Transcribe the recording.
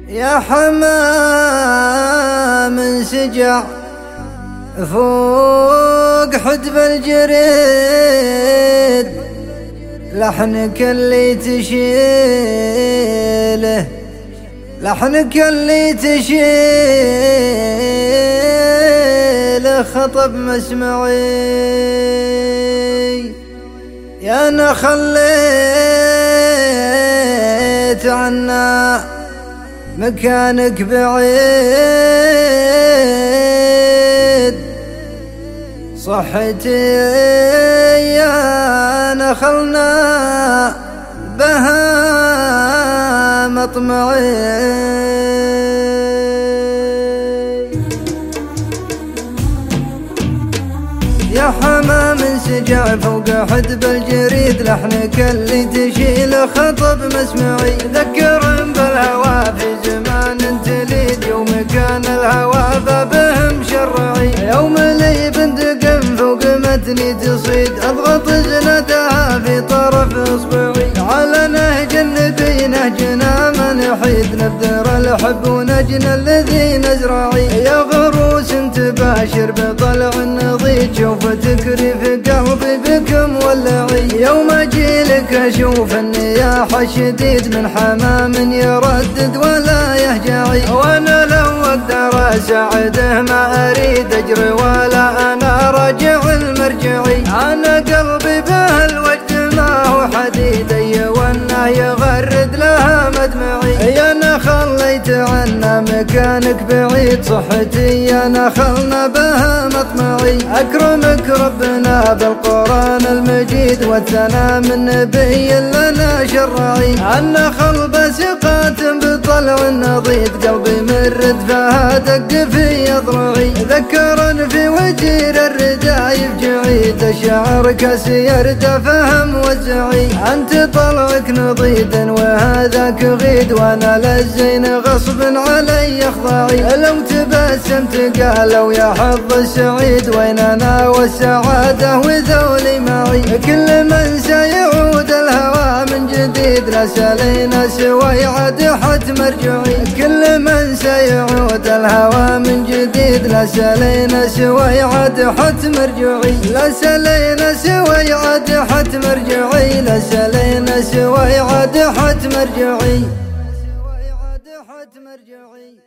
يا حمام سجع فوق حدب الجريد، لحنك اللي تشيله، لحنك اللي تشيله خطب مسمعي. يا أنا خليت عنا مكانك بعيد، صحتي يا نخلنا بها مطمعي. يا حمام سجع فوق حدب الجريد، لحنك اللي تشيل خطب مسمعي. ذكر بالهوى في زمان تليد، يوم كان الهوى بابهم شرعي. يوم لي بندق فوق متني تصيد، اضغط زندها في طرف اصبعي. على نهج النبي نهجنا ما نحيد، نبذر الحب ونجنى الذي نزرعي. يا غروس تباشر بطلع النضيد، شوف تكري في قلبي بكم ولعي. يوم اجيلك اشوف النياح الشديد، من حمام يردد ولا يهجعي. وانا لو اقدر اساعده ما اريد اجري، ولا انا راجع المرجعي. انا قلبي به الوجد ما هو حديد، وانه يغرد لها مدمعي. يا انا خليت عنا مكانك بعيد، صحتي يا نخلنا بها مطمعي. اكرمك ربنا بالقران المجيد، والثناء من نبي لنا شرعي. النخل بسقات بطلع النضيد، قلبي من ردفها دق في اضرعي. ذكرن في وجير الردايف جعيد، الشعر كسير فهم وزعي. انت طلعك نضيد وهذاك غيد، وانا للزين غصب علي اخضعي. لو تبسمت قالوا يا حظ السعيد، وين انا والسعاده وذولي معي. كل من سيعود الهوى من جديد، لا سلينا سوي عاد حتم رجعي. كل من سيعود الهوى من جديد، لا سلينا سوي عاد حتم رجعي. لا سلينا سوي عاد حتم رجعي، لا سلينا سوي عاد حتم رجعي.